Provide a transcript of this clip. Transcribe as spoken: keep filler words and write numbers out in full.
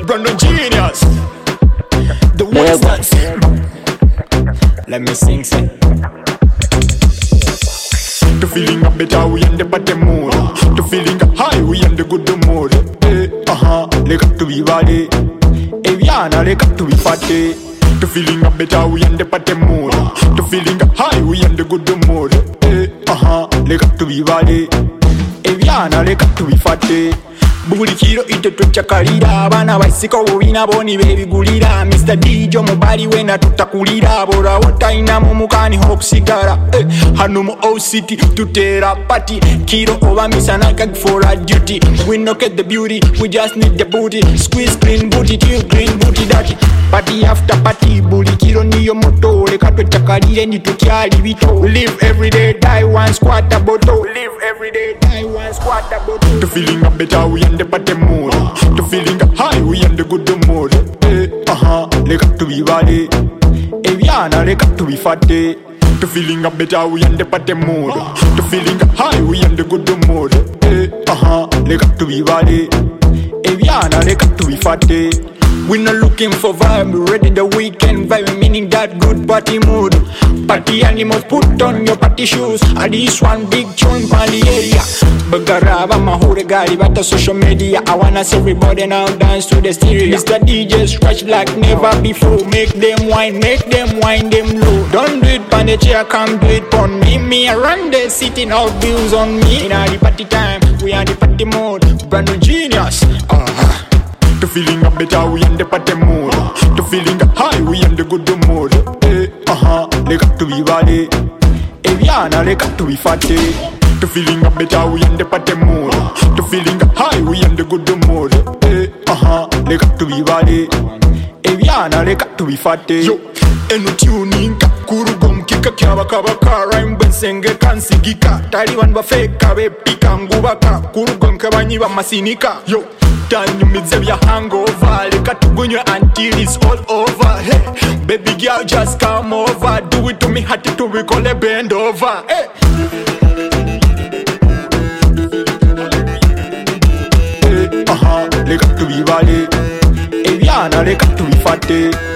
Brandon Genius. The Westlands. Let me sing, sing. The feeling of better, we in the better mood. The feeling of high, we in the good mood. Eh, uh-huh, they got to be body. Eh, Viana, they got to be fatty. The feeling of better, we in the better mood. The feeling of high, we in the good mood. Eh, uh-huh, they got to be body. Eh, Viana, they got to be fatty. Buli kiro ito tuchakalira abana baisiko bubina boni bebigulira Mister D jo mubali wena tutakulira bora wataina mu mukani hokusigara eh, hano mu O City tutera party kiro oba misana kag for a duty we no get the beauty we just need the booty squeeze green booty till green booty dirty party after party buli kiro niyo moto leka tuchakalire ni tukyali bito we live every day die one squat a bottle we live every day die one squat a bottle the feeling of better we in the better mood the feeling of high we in the good mood eh uh-huh they got to be body eh Viana they got to be fatty the feeling of better we in the better mood the feeling of high we in the good mood eh uh-huh they got to be body eh Viana they got to be fatty. We not looking for vibe, we ready the weekend vibe, meaning that good party mood. Party animals, put on your party shoes. At this one big tune on the area. Bagaraba mahure gali bata social media. I wanna see everybody now dance to the stereo. Mister D J scratch like never before. Make them wine, make them wine them low. Don't do it on the chair, come do it on me. Me around there sitting all bills on me. In the party time, we are the party mode. Brandon Genius. Uh-huh. The feeling of better, we in the party mood. The feeling of high, we in the good mood. Eh, uh-huh, they got to be body. Eh, Viana, they got to be fatty. The feeling of better, we in the party mood. The feeling of high, we in the good mood. Eh, uh-huh, they got to be body. Eh, Viana, they got to be fatty. Yo, eno tuning ka kurugom kika kyaba kabaka rhyme bensenge kansigika. Taliban ba fake be pika ngubaka kurugom kabanyi ba masinika. Yo. Done you midze your hangover. Leka tugunywe until it's all over. Hey, baby girl just come over. Do it to me, had to we call it bend over. Hey. Hey, uh-huh, they got to be body. Hey, Viana, they got to be fatty.